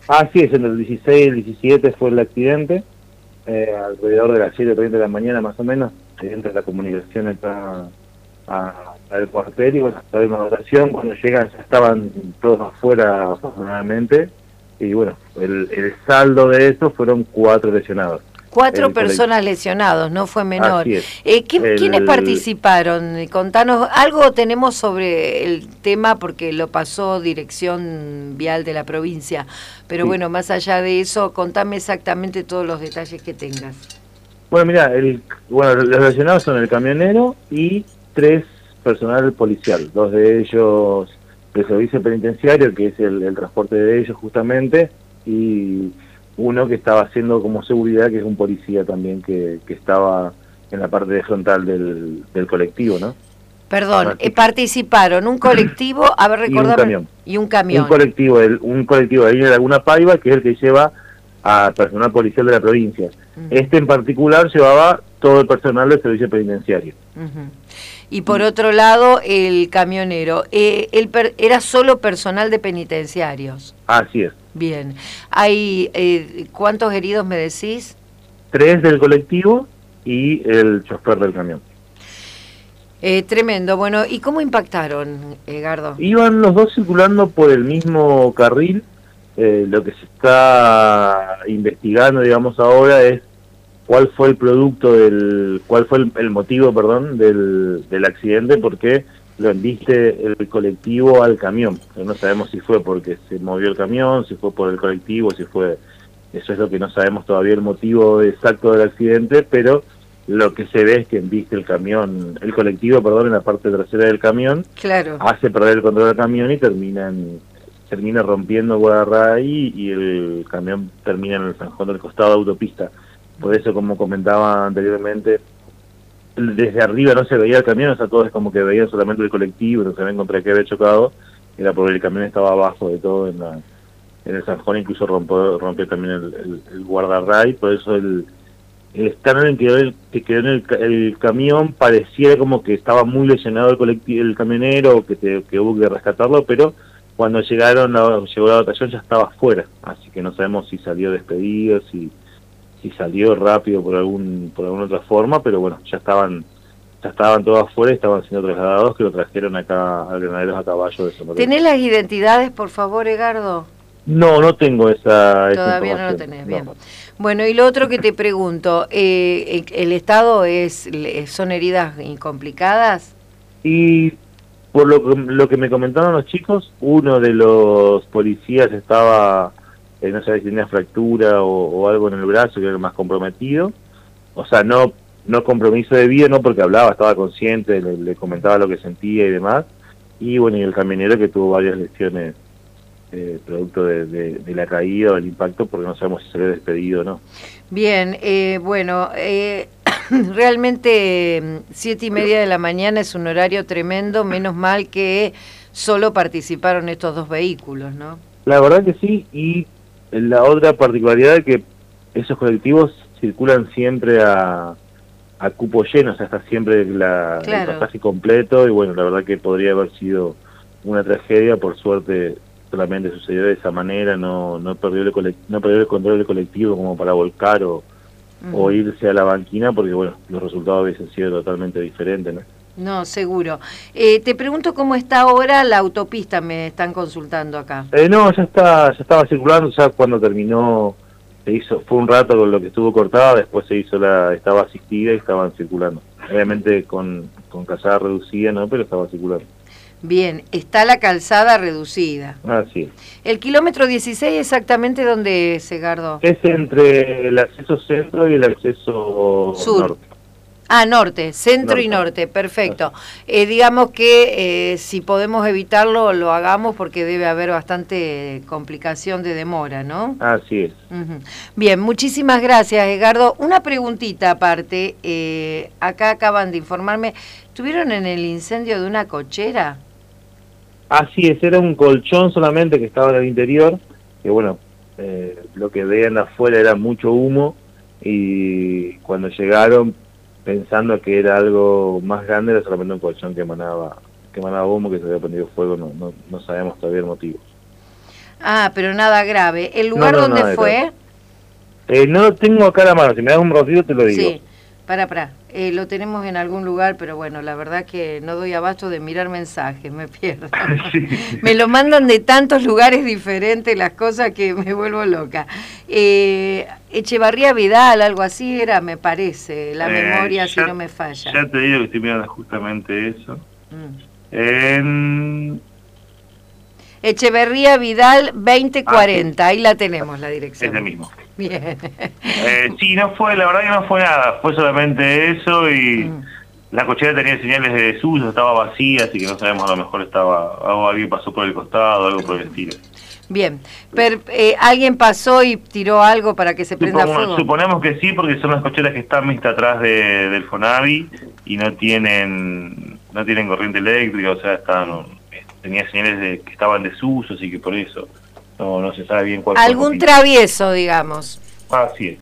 Así es, en el 16 y el 17 fue el accidente, alrededor de las 7:30 de la mañana más o menos, se entra la comunicación acá al cuartel y bueno, está una votación, cuando llegan ya estaban todos afuera afortunadamente, y bueno, el saldo de eso fueron 4 lesionados. Cuatro El colect- personas lesionados, no fue menor. Así es. ¿Quiénes El, participaron? Contanos, algo tenemos sobre el tema porque lo pasó Dirección Vial de la provincia, pero sí. bueno, más allá de eso, contame exactamente todos los detalles que tengas. Bueno, mira, bueno, los lesionados son el camionero y 3 personal policial, 2 de ellos del servicio penitenciario, que es el transporte de ellos justamente, y uno que estaba haciendo como seguridad, que es un policía también que estaba en la parte de frontal del colectivo, ¿no? Perdón, Así que, participaron un colectivo, a ver, y un recordame, camión. y un Un camión. colectivo, un colectivo de ahí de Laguna Paiva, que es el que lleva a personal policial de la provincia. Este en particular llevaba todo el personal del servicio penitenciario. Ujú. Y por otro lado, el camionero, era solo personal de penitenciarios. Así es. Bien. Hay, ¿cuántos heridos me decís? 3 del colectivo y el chofer del camión. Tremendo. Bueno, ¿y cómo impactaron, Gardo? Iban los dos circulando por el mismo carril. Lo que se está investigando, digamos, ahora es cuál fue el producto cuál fue el motivo, perdón, del accidente, porque lo embiste el colectivo al camión. No sabemos si fue porque se movió el camión, si fue por el colectivo, si fue... Eso es lo que no sabemos todavía el motivo exacto del accidente, pero lo que se ve es que embiste el colectivo, perdón, en la parte trasera del camión, Claro. hace perder el control del camión y termina rompiendo el guardarray y el camión termina en el zanjón del costado de autopista. Por eso, como comentaba anteriormente, desde arriba no se veía el camión, o sea, todos como que veían solamente el colectivo, no sabían contra qué había chocado, era porque el camión estaba abajo de todo en el zanjón, incluso rompió también el guardarray, por eso el escáner en que quedó en el camión parecía como que estaba muy lesionado el camionero, que hubo que rescatarlo, pero cuando llegó la dotación ya estaba afuera, así que no sabemos si salió despedido, si salió rápido por alguna otra forma, pero bueno, ya estaban todos afuera y estaban siendo trasladados, que lo trajeron acá a Granaderos a caballo de San Lorenzo. ¿Tenés las identidades, por favor, Egardo? No tengo esa Todavía información. no lo tenés, bien. No. Bueno, y lo otro que te pregunto, ¿el estado son heridas complicadas? Y por lo que me comentaron los chicos, uno de los policías estaba, no sé si tenía fractura o algo en el brazo, que era el más comprometido. O sea, no compromiso de vida, no porque hablaba, estaba consciente, le comentaba lo que sentía y demás. Y bueno, y el camionero que tuvo varias lesiones producto de la caída o el impacto, porque no sabemos si salió despedido o no. Bien, bueno, realmente 7:30 de la mañana es un horario tremendo, menos mal que solo participaron estos dos vehículos, ¿no? La verdad que sí, y la otra particularidad es que esos colectivos circulan siempre a cupo lleno, o sea, está siempre el pasaje completo, y bueno, la verdad que podría haber sido una tragedia, por suerte solamente sucedió de esa manera, no perdió el control del colectivo como para volcar o irse a la banquina, porque bueno, los resultados hubiesen sido totalmente diferentes, ¿no? No, seguro. Te pregunto cómo está ahora la autopista, me están consultando acá. No, ya estaba circulando, ya cuando terminó, fue un rato con lo que estuvo cortada, después estaba asistida y estaban circulando. Obviamente con calzada reducida, ¿no? Pero estaba circulando. Bien, está la calzada reducida. Ah, sí. ¿El kilómetro 16 exactamente dónde es, Egardo? Es entre el acceso centro y el acceso sur. Norte. Ah, norte, centro y norte, perfecto. Digamos que si podemos evitarlo, lo hagamos porque debe haber bastante complicación de demora, ¿no? Así es. Bien, muchísimas gracias, Edgardo. Una preguntita aparte, acá acaban de informarme, ¿estuvieron en el incendio de una cochera? Así es, era un colchón solamente que estaba en el interior, que bueno, lo que veían afuera era mucho humo, y cuando llegaron, pensando que era algo más grande, era solamente un colchón que emanaba humo, que se había prendido fuego, no sabemos todavía el motivo. Ah, pero nada grave. ¿El lugar No, donde nada fue? No lo tengo acá a la mano, si me das un ratito te lo digo. Sí, para. Lo tenemos en algún lugar, pero bueno, la verdad que no doy abasto de mirar mensajes, me pierdo. Sí. Me lo mandan de tantos lugares diferentes las cosas que me vuelvo loca. Echevarría Vidal, algo así era, me parece, la memoria si no me falla. Ya te digo que estoy mirando justamente eso. Echeverría Vidal 2040, ahí la tenemos la dirección. Es el mismo. Bien. Sí, no fue, la verdad que no fue nada, fue solamente eso y la cochera tenía señales de desuso, estaba vacía, así que no sabemos, a lo mejor alguien pasó por el costado, algo por el estilo. Bien, pero ¿alguien pasó y tiró algo para que se prenda fuego? Suponemos que sí, porque son las cocheras que están vistas atrás del Fonavi y no tienen corriente eléctrica, o sea, tenía señales de que estaban en desuso, así que por eso no se sabe bien cuál fue. Algún travieso, digamos. Así es.